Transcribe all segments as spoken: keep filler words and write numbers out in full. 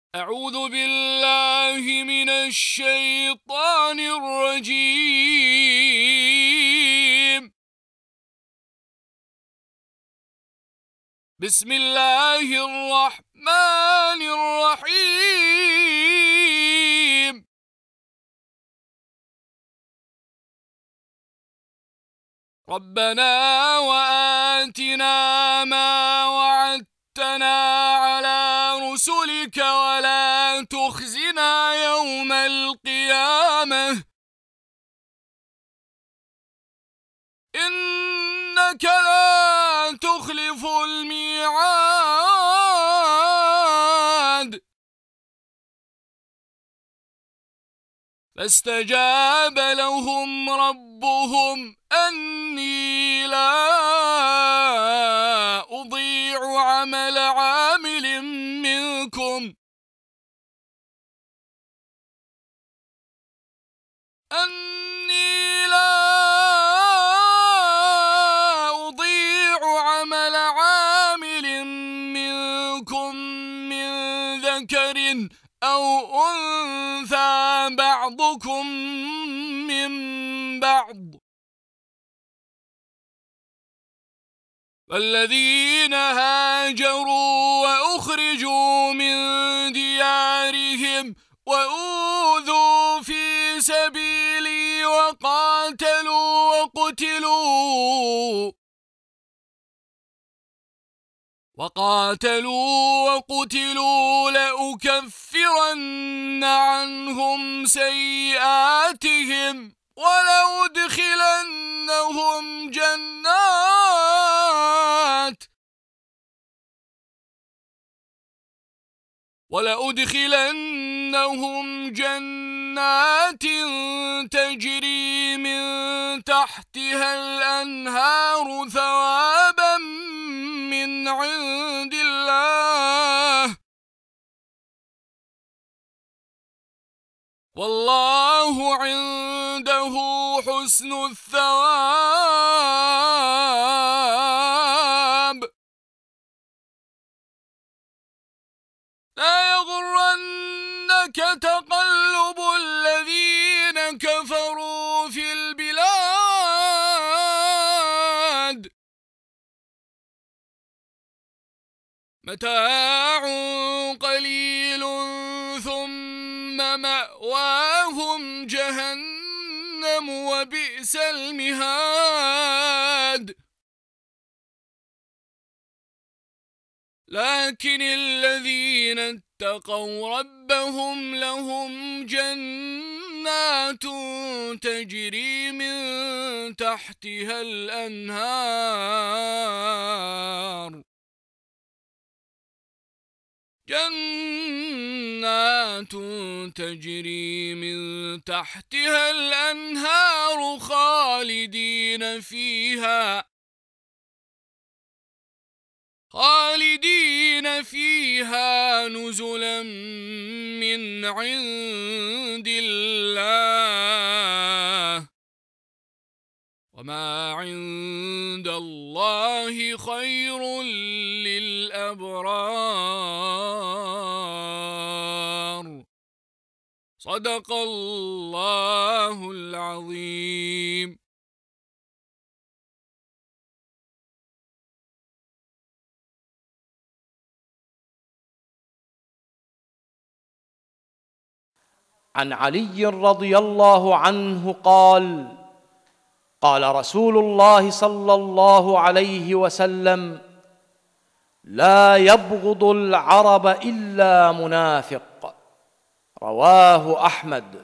أعوذ بالله من الشيطان الرجيم. بسم الله الرحمن الرحيم. ربنا وآتنا ما وعدتنا على رسلك ولا تخزنا يوم القيامة إنك لا تخلف الميعاد. فاستجاب لهم ربهم أني لا أضيع عمل عامل منكم أني لا أضيع عمل عامل منكم من ذكر أو أنثى بعضكم من بعض. والذين هاجروا وأخرجوا من ديارهم وأوذوا في سبيلي وقاتلوا وقتلوا وقاتلوا وقتلوا لأكفرن عنهم سيئاتهم ولأدخلنهم جنات ولأدخلنهم جنات تجري من تحتها الأنهار ثوابا من عند الله والله عنده حسن الثواب. لا يغرنك تقلب الذين كفروا في البلاد متاع قليل ثم مأواهم جهنم وبئس المهاد. لكن الذين اتقوا ربهم لهم جنات تجري من تحتها الأنهار جنات تجري من تحتها الأنهار خالدين فيها خالدين فيها نزلا من عند الله وما عند الله خير للأبرار. صدق الله العظيم. عن علي رضي الله عنه قال: قال رسول الله صلى الله عليه وسلم: لا يبغض العرب إلا منافق. رواه أحمد.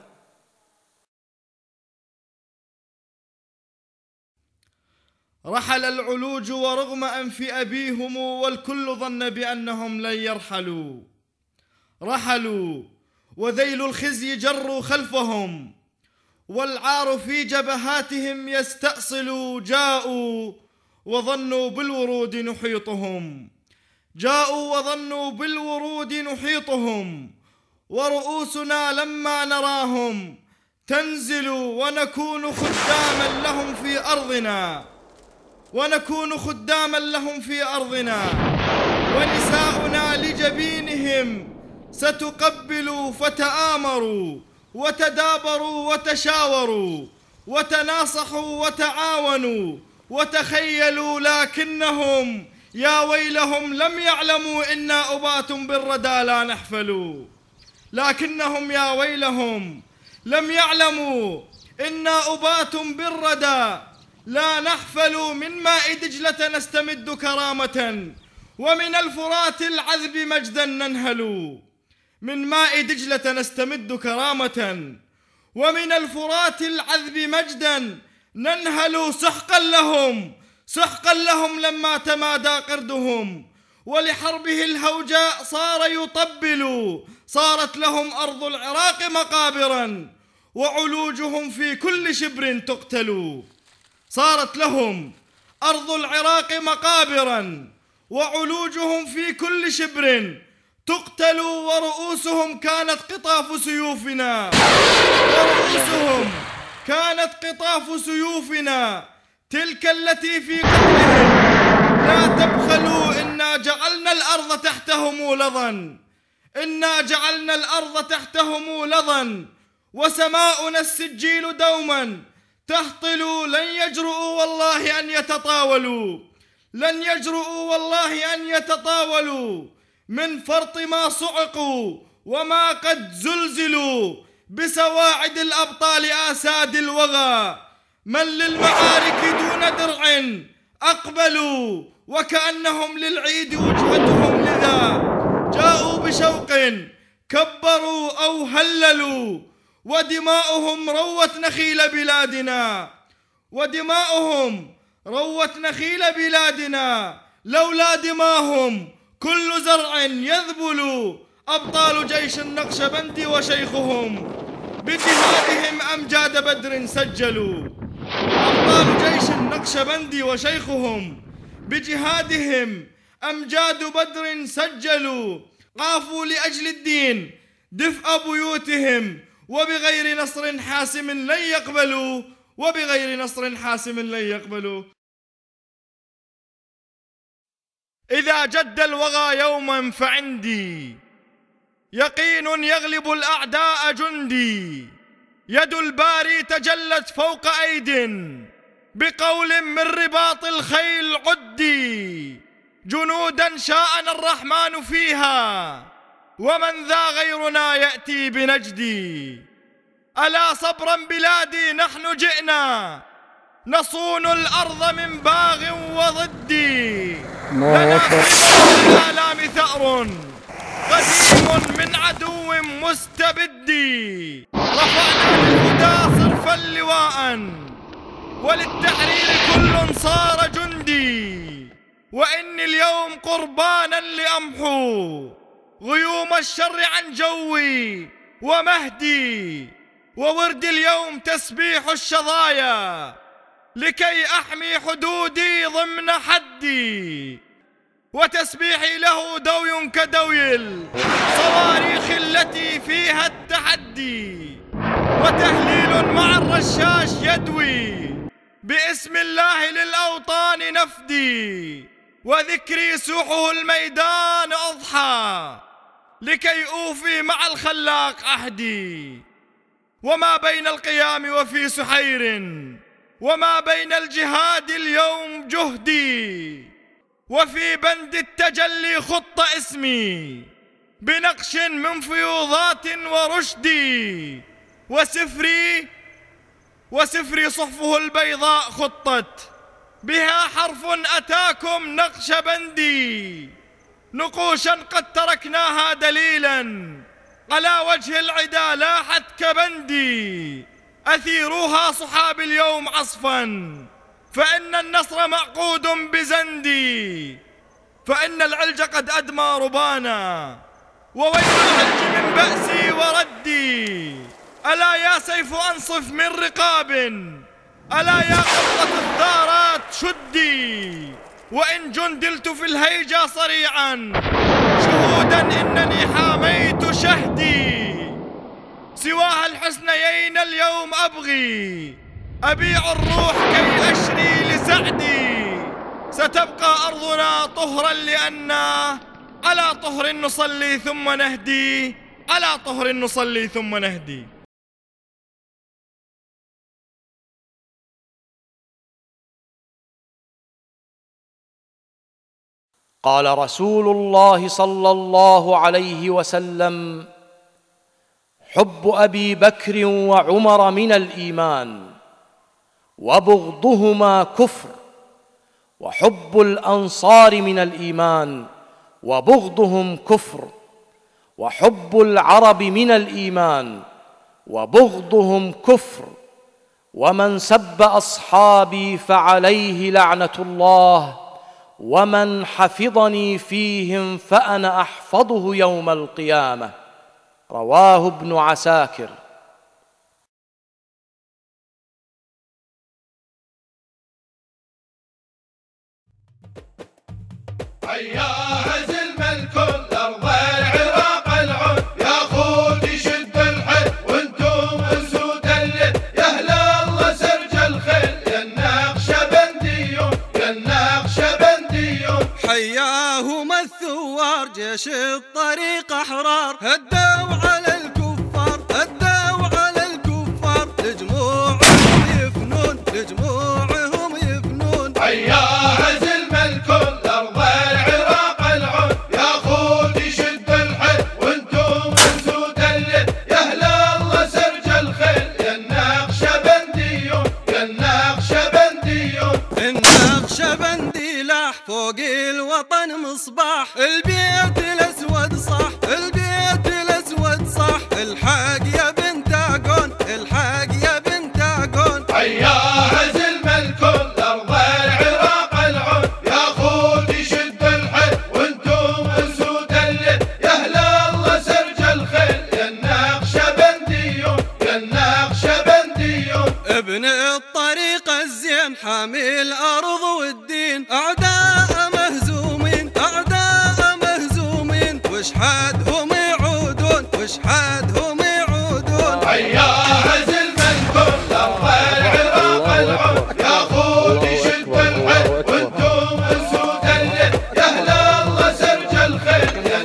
رحل العلوج ورغم أنف أبيهم والكل ظن بأنهم لن يرحلوا. رحلوا وذيل الخزي جروا خلفهم والعار في جبهاتهم يستأصل. جاءوا وظنوا بالورود نحيطهم جاءوا وظنوا بالورود نحيطهم ورؤوسنا لما نراهم تنزل ونكون خداما لهم في أرضنا ونكون خداما لهم في أرضنا ونساؤنا لجبينهم ستقبلوا فتآمروا وتدابروا وتشاوروا وتناصحوا وتعاونوا وتخيلوا، لكنهم يا ويلهم لم يعلموا إنا أبات بالردى لا نحفل. لكنهم يا ويلهم لم يعلموا إنا أبات بالردى لا نحفل. من ماء دجلة نستمد كرامة ومن الفرات العذب مجدا ننهل. من ماء دجلة نستمد كرامة ومن الفرات العذب مجدا ننهل. سحقا لهم سحقا لهم لما تمادى قردهم، ولحربه الهوجاء صار يطبل. صارت لهم أرض العراق مقابرا وعلوجهم في كل شبر تقتل. صارت لهم أرض العراق مقابرا وعلوجهم في كل شبر تقتل. ورؤوسهم كانت قطاف سيوفنا ورؤوسهم كانت قطاف سيوفنا تلك التي في قتلهم. لا تبخلوا إنا جعلنا الأرض تحتهم لظا إنا جعلنا الأرض تحتهم لظا وسماؤنا السجيل دوما تهطل. لن يجرؤوا والله أن يتطاولوا لن يجرؤوا والله أن يتطاولوا من فرط ما صعقوا وما قد زلزلوا بسواعد الأبطال آساد الوغى. من للمعارك دون درع أقبلوا وكأنهم للعيد وجهتهم، لذا جاءوا بشوق كبروا أو هللوا. ودماؤهم روت نخيل بلادنا ودماؤهم روت نخيل بلادنا. لولا دماهم كل زرع يذبل. أبطال جيش النقشبند وشيخهم بجهادهم أمجاد بدر سجلوا. أبطال جيش النقشبند وشيخهم بجهادهم أمجاد بدر سجلوا. قافوا لأجل الدين دفء بيوتهم وبغير نصر حاسم لن يقبلوا وبغير نصر حاسم لن يقبلوا. إذا جد الوغى يوما فعندي يقين يغلب الأعداء جندي. يد الباري تجلت فوق أيد بقول من رباط الخيل عدي. جنودا شاءنا الرحمن فيها ومن ذا غيرنا يأتي بنجدي. ألا صبرا بلادي نحن جئنا نصون الأرض من باغ وضدي. لنا في الآلام ثأر قديم من عدو مستبدي. رفعنا للهدى صرفا لواء وللتحرير كل صار جندي. وإني اليوم قربانا لأمحو غيوم الشر عن جوي ومهدي. وورد اليوم تسبيح الشظايا لكي أحمي حدودي ضمن حدي. وتسبيحي له دوي كدوي الصواريخ التي فيها التحدي. وتهليل مع الرشاش يدوي باسم الله للأوطان نفدي. وذكري سوحه الميدان أضحى لكي أوفي مع الخلاق عهدي. وما بين القيام وفي سحير وما بين الجهاد اليوم جهدي. وفي بند التجلي خط اسمي بنقش من فيوضات ورشدي. وسفري وسفري صحفه البيضاء خطت بها حرف أتاكم نقشبندي. نقوشا قد تركناها دليلا على وجه العدا لاحت كبندي. أثيروها صحاب اليوم عصفا فإن النصر معقود بزندي. فإن العلج قد أدمى ربانا وويل العلج من بأسي وردي. ألا يا سيف أنصف من رقاب ألا يا قبضة الثارات شدي. وإن جندلت في الهيجا صريعا شهودا إنني حاميت شهدي. سواها الحسنيين اليوم أبغي أبيع الروح كي أشري لسعدي. ستبقى أرضنا طهرا لأن على طهر نصلي ثم نهدي، على طهر نصلي ثم نهدي. قال رسول الله صلى الله عليه وسلم: حب أبي بكر وعمر من الإيمان، وبغضهما كفر، وحب الأنصار من الإيمان، وبغضهم كفر، وحب العرب من الإيمان، وبغضهم كفر، ومن سب أصحابي فعليه لعنة الله، ومن حفظني فيهم فأنا أحفظه يوم القيامة. رواه ابن عساكر. هيا عزل الكل أرض العراق العود، يا خوتي شد الحيل وانتم اسود الليل، يا أهل الله سرج الخيل يا النقشبنديون، يا النقشبنديون. حياهم الثوار جيش الطريق أحرار، هدوا على الكفار، هدوا على الكفار، لجموعهم يفنون، لجموعهم يفنون. هيا عزل الكل أرض العراق العود، يا خوتي شد الحيل وانتم اسود الليل، يا أهل الله سرج الخيل يا النقشبنديون، يا النقشبنديون. النقشبندي لاح فوق الوطن مصباح، البيت الأسود صح، البيت الأسود صح، الحق يا بنت عقون، الحق يا بنت عقون. هيا عزل الكل أرض العراق العود، يا خوتي شد الحيل وانتم اسود الليل، يا أهل الله سرج الخيل يا النقشبنديون، يا النقشبنديون. ابن الطريق الزين حامي الأرض والدين، أعداء مهزومين، أعداء مهزومين، وش حدهم يعودون، وش حدهم يعودون. هيا عزل الكل أرض العراق العود، يا خوتي شد الحيل وانتم اسود الليل، يا أهل الله سرج الخيل يا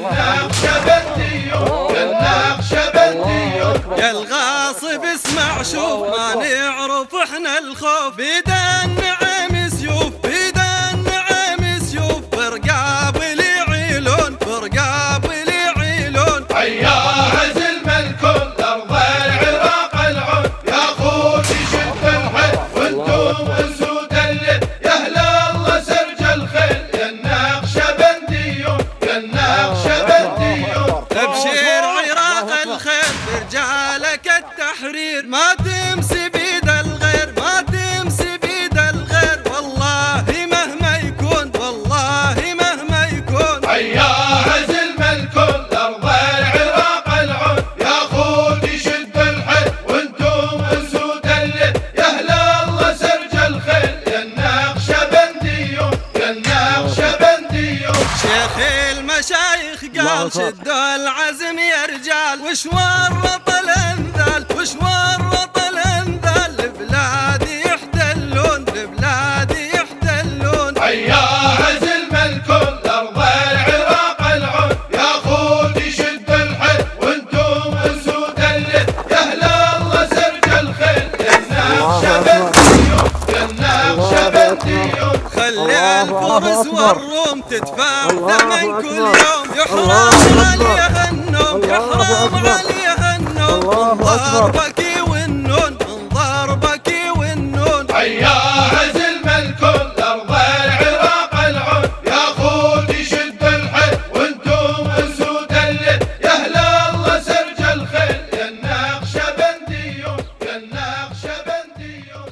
النقشبنديون، يا النقشبنديون. يا الغاصب اسمع شوف، ما نعرف احنا الخوف، بيدان نعم سيوف، بيدان نعم سيوف، برقاب اللي يعيلون، برقاب اللي يعيلون. هيا عزل الكل أرض العراق العود، يا خوتي شد الحيل وانتم اسود الليل، يا أهل الله سرج الخيل يا النقشبنديون، يا النقشبنديون. ابشر عراق الخير برجالك التحرير، ما تمسي بيد الغير، ما تمسي بيد الغير، والله مهما يكون، والله مهما يكون. هيا عزل الكل أرض العراق العود، يا خوتي شد الحيل وانتم اسود الليل، يا أهل الله سرج الخيل يا النقشبنديون، يا النقشبنديون. شيخ المشايخ قال شدوا العزم يا رجال، وش ورط الانذال، وش ورط الانذال، لبلادي يحتلون، لبلادي يحتلون. هيا عزل الكل أرض العراق العود، يا خوتي شد الحيل وانتم اسود الليل، يا أهل الله سرج الخيل يا النقشبنديون، يا النقشبنديون. خلي الفرس والروم تدفع ثمن كل يوم، يحرم عليها النوم، يحرم عليها النوم، انظر بكي والنون، انظر بكي والنون. هيا عزل الكل أرض العراق العود، يا خوتي شد الحيل وانتم اسود الليل، يا أهل الله سرج الخيل يا النقشبنديون، يا النقشبنديون.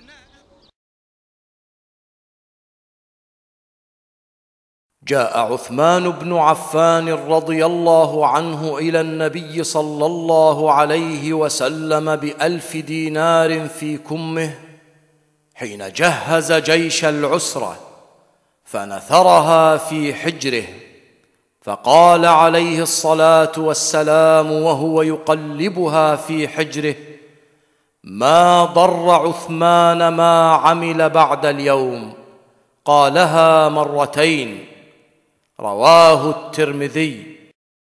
جاء عثمان بن عفان رضي الله عنه إلى النبي صلى الله عليه وسلم بألف دينار في كمه حين جهز جيش العسرة، فنثرها في حجره، فقال عليه الصلاة والسلام وهو يقلبها في حجره: ما ضر عثمان ما عمل بعد اليوم. قالها مرتين. رواه الترمذي.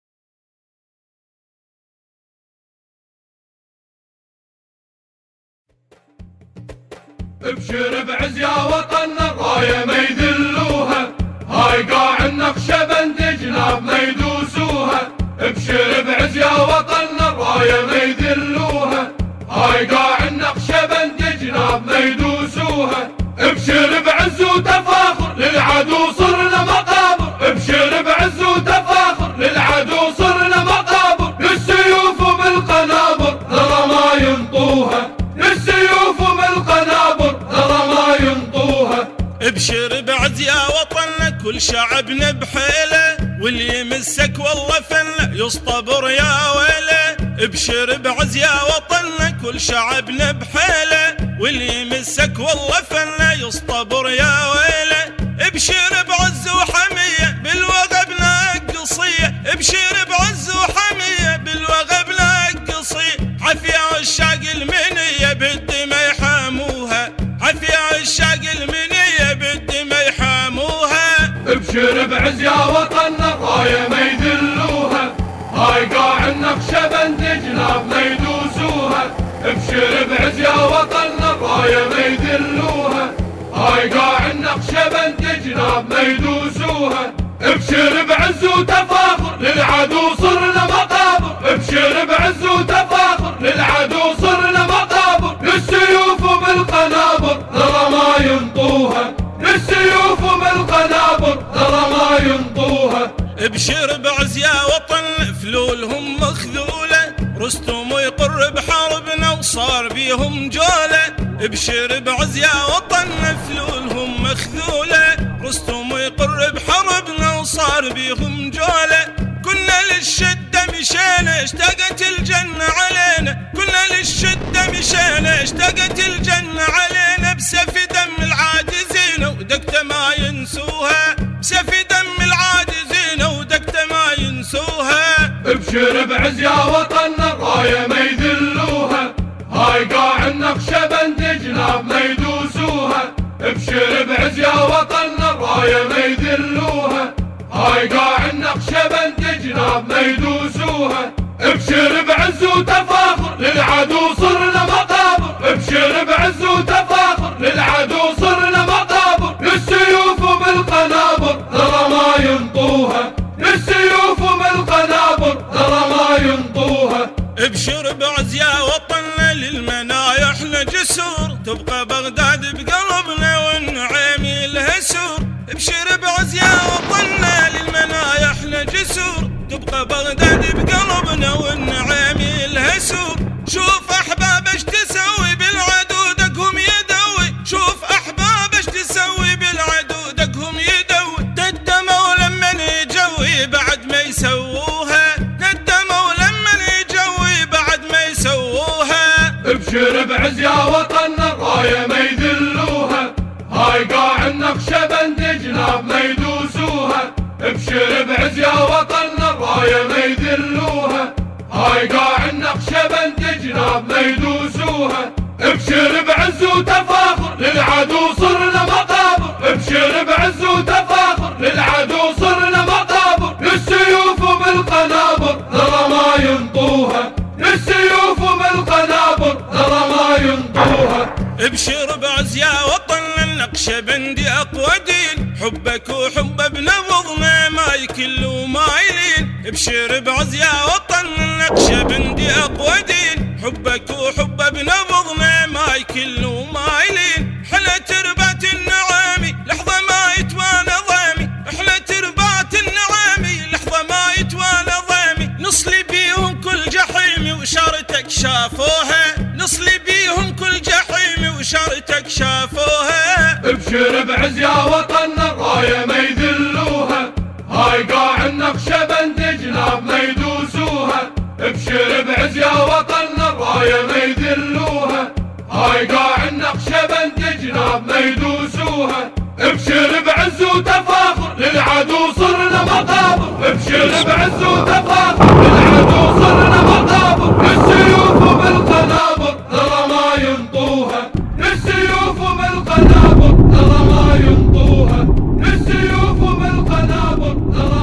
ابشر بعز يا وطننا الراية ما يذلوها، هاي قاع النقشبند جناب ما يدوسوها. ابشر بعز يا وطننا الراية ما يذلوها، هاي قاع النقشبند جناب ما يدوسوها. ابشر بعز وتفاخر للعدو صرنا مقابر، ابشر بعز وتفاخر للعدو صرنا مقابر. للسيوف بالقنابر ترى ما ينطوها، للسيوف بالقنابر ترى ما ينطوها. ابشر بعز يا وطننا كل شعبنا بحيله، واللي يمسك والله فله يصطبر يا ويله. ابشر بعز يا وطننا كل شعبنا بحيله، واللي يمسك والله فله يصطبر يا ويله. ابشر بعز وحميه بالوغى بلا قصيه، ابشر بعز وحميه بالوغى بلا قصيه. عافية عشاق المنيه بالدمى يحاموها، عافية عشاق المنيه بالدمى يحاموها. ابشر بعز يا وطننا الرايه ما يذلوها، هاي قاع النقشبند جناب ما يدوسوها. ابشر بعز يا وطننا الرايه ما يذلوها، هاي قاع النقشبند جناب ما يدوسوها. ابشر بعز وتفاخر للعدو صرنا مقابر، ابشر بعز وتفاخر للعدو صرنا مقابر. للسيوف بالقنابر ترى ما ينطوها، للسيوف بالقنابر ترى ما ينطوها. ابشر بعز يا وطن فلولهم مخذوله، رستم يقر بحربنا وصار بيهم جوله. ابشر بعز يا وطن فلولهم مخذوله، رستم يقر بحربنا وصار بيهم جوله. كنا للشدة مشينا اشتقت الجنة علينا، كنا للشدة مشينا اشتقت الجنة علينا. بسيف دم العاجزين ودقته ما ينسوها، بسيف دم العاجزين ودقته ما ينسوها. ابشر بعز يا وطننا الراية ما يذلوها، هاي قاع النقشبند جناب ما يدوسوها. ابشر بعز يا وطننا الراية ما يذلوها، هاي قاع النقشبند جناب ما يدوسوها. ابشر بعز وتفاخر للعدو صرنا مقابر، ابشر بعز وتفاخر للعدو صرنا مقابر. للسيوف بالقنابر ترى ما ينطوها، للسيوف بالقنابر ترى ما ينطوها. ابشر بعز يا وطننا للمنايا احنا جسور، تبقى بغداد بقلبنا والنعيم لها سور. ابشر بعز يا وطننا للمنايا احنا جسور، تبقى بغداد بقلبنا والنعيم لها سور. شوف احباب ايش تسوي بالعدو دقهم يدوي، شوف احباب ايش تسوي بالعدو دقهم يدوي. ندموا لما يجوي بعد ما يسووها، ندموا لما يجوي بعد ما يسووها. ابشر بعز يا وطننا الراية ما يذلوها، هاي قاع النقشبند جناب ما يدوسوها. ابشر بعز يا وطننا الراية ما يذلوها، هاي قاع النقشبند جناب ما يدوسوها. ابشر بعز وتفاخر للعدو صرنا مقابر، ابشر بعز وتفاخر للعدو صرنا مقابر. للسيوف بالقنابر ترى ما ينطوها، للسيوف بالقنابر ترى ما ينطوها. ابشر بعز يا وطن النقشبندي اقوى دين، حبك وحب ابن بضنا ما يكل وما يلين. ابشر بعز يا وطن النقشبندي اقوى دين، حبك وحب ابن بضنا ما يكل وما يلين. احلى تربات النعامي لحظة ما يتوانى ضامي، احلى تربات النعامي لحظة ما يتوانى ضامي. نصلي بيهم كل جحيمي وشارتك شافوها، نصلي بيهم كل جحيمي وشارتك شافوها. ابشر بعز يا وطننا الراية ما يذلوها، هاي قاع النقشبند جناب ما يدوسوها. ابشر بعز يا وطننا الراية ما يذلوها، هاي قاع النقشبند جناب ما يدوسوها. ابشر بعز وتفاخر للعدو صرنا مقابر، ابشر بعز وتفاخر للعدو صرنا مقابر. للسيوف بالقنابر ترى ما ينطوها، للسيوف بالقنابر ترى ما ينطوها، للسيوف بالقنابر ترى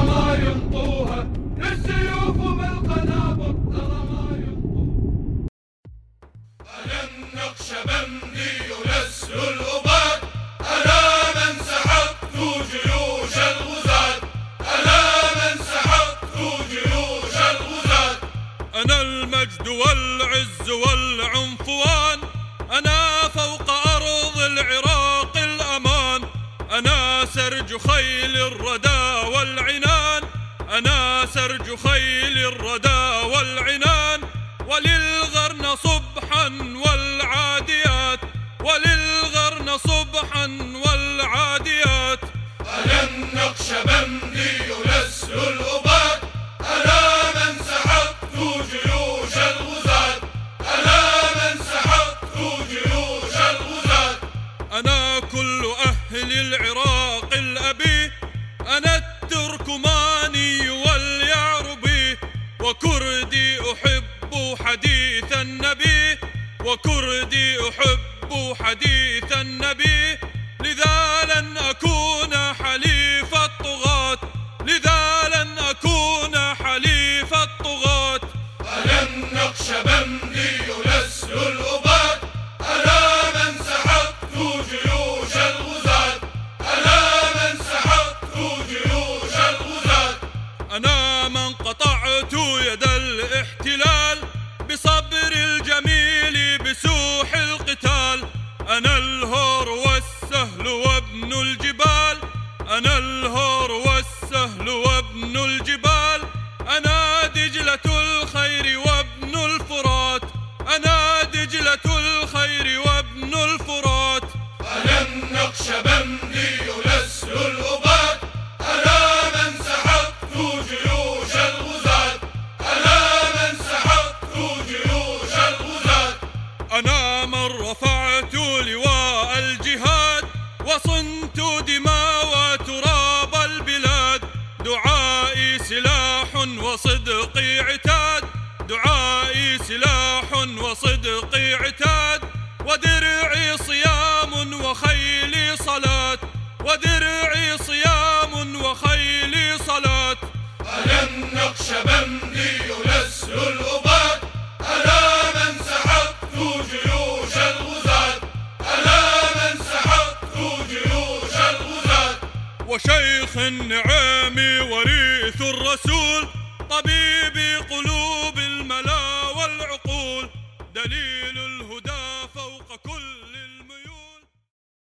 أنا المجد والعز والعنفوان، أنا فوق أرض العراق الأمان، أنا سرج خيل الردى والعنان، أنا سرج خيل الردى والعنان، وللغرن صبحا والعاديات، وللغرن صبحا والعاديات. أنا النقشبندي يلسل الأباد، أنا من سحقت جيوش الغزاة، أنا من سحقت جيوش الغزاة. أنا كل أهل العراق الأبي، أنا التركماني واليعربي، وكردي أحب حديث النبي، وكردي أحب حديث النبي، لذا لن أكون حليف الطغاة، لذا لن أكون حليف الطغاة. أنا النقشبندي يلسل الأباد، أنا من سحقت جيوش الغزاة، أنا من سحقت جيوش الغزاة. أنا من قطعت يد الاحتلال بصبر الجميل بسوح القتال، أنا الهور والسهل وابن الجبال، أنا الهور والسهل وابن الجبال، أنا دجلة الخير وابن الفرات، أنا دجلة الخير وابن الفرات. أنا النقشبندي يلسل الأباد، أنا من سحقت جيوش الغزاة، أنا من سحقت جيوش الغزاة. أنا من رفعت لواء الجهاد، وصنت دماء وتراب البلاد، دعائي سلاح وصدقي عتاد، دعائي سلاح وصدقي عتاد، ودرعي صيام وخيلي صلاة، ودرعي صيام وخيلي صلاة. أنا النقشبندي يلسل الأباد، أنا من سحقت جيوش الغزاة، أنا من سحقت جيوش الغزاة. وشيخ النعام وريث الرسول، طبيب قلوب الملا والعقول، دليل الهدى